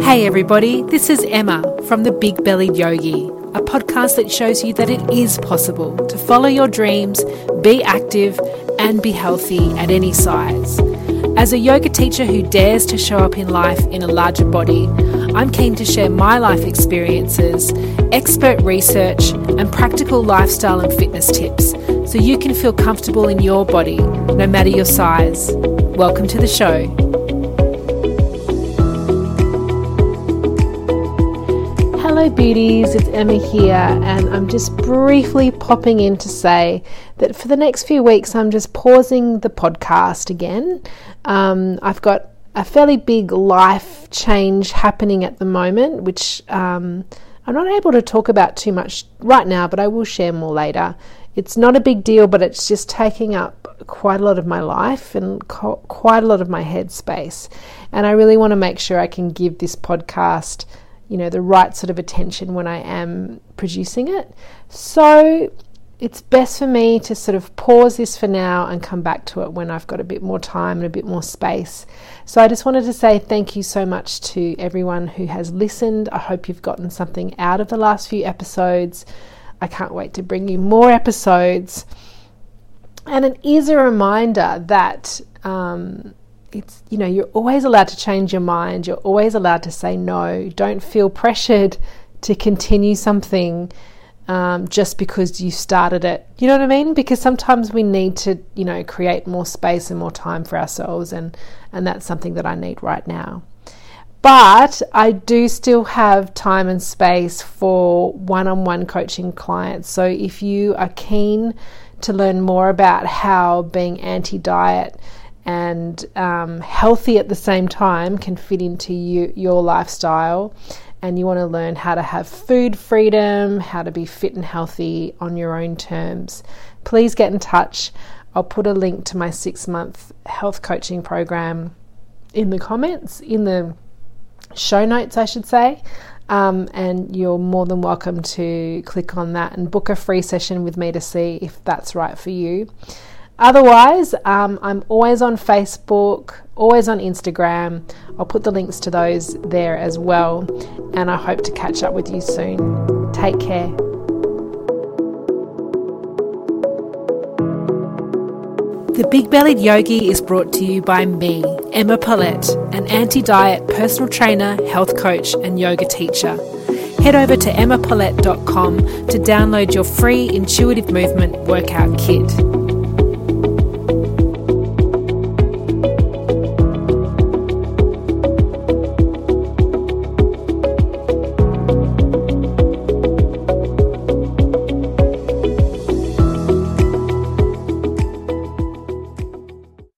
Hey everybody, this is Emma from The Big Bellied Yogi, a podcast that shows you that it is possible to follow your dreams, be active and be healthy at any size. As a yoga teacher who dares to show up in life in a larger body, I'm keen to share my life experiences, expert research and practical lifestyle and fitness tips so you can feel comfortable in your body, no matter your size. Welcome to the show. Hello beauties, it's Emma here, and I'm just briefly popping in to say that for the next few weeks I'm just pausing the podcast again. I've got a fairly big life change happening at the moment, which I'm not able to talk about too much right now, but I will share more later. It's not a big deal, but it's just taking up quite a lot of my life and quite a lot of my headspace, and I really want to make sure I can give this podcast the right sort of attention when I am producing it. So it's best for me to sort of pause this for now and come back to it when I've got a bit more time and a bit more space. So I just wanted to say thank you so much to everyone who has listened. I hope you've gotten something out of the last few episodes. I can't wait to bring you more episodes. And it is a reminder that it's, you're always allowed to change your mind. You're always allowed to say no. Don't feel pressured to continue something just because you started it. You know what I mean? Because sometimes we need to, create more space and more time for ourselves. And that's something that I need right now. But I do still have time and space for one-on-one coaching clients. So if you are keen to learn more about how being anti-diet and healthy at the same time can fit into your lifestyle, and you want to learn how to have food freedom, how to be fit and healthy on your own terms, please get in touch. I'll put a link to my 6-month health coaching program in the comments, in the show notes I should say, and you're more than welcome to click on that and book a free session with me to see if that's right for you. Otherwise, I'm always on Facebook, always on Instagram. I'll put the links to those there as well, and I hope to catch up with you soon. Take care. The Big Bellied Yogi is brought to you by me, Emma Paulette, an anti-diet personal trainer, health coach and yoga teacher. Head over to emmapaulette.com to download your free intuitive movement workout kit.